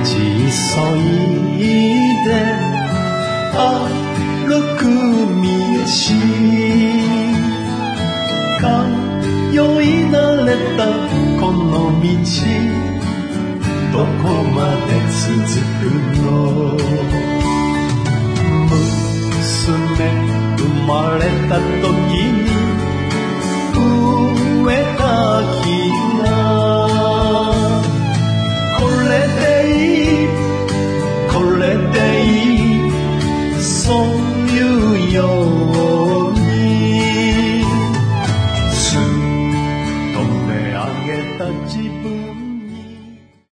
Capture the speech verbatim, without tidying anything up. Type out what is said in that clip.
急いで歩く道通い慣れたこの道どこまで続くの娘生まれた時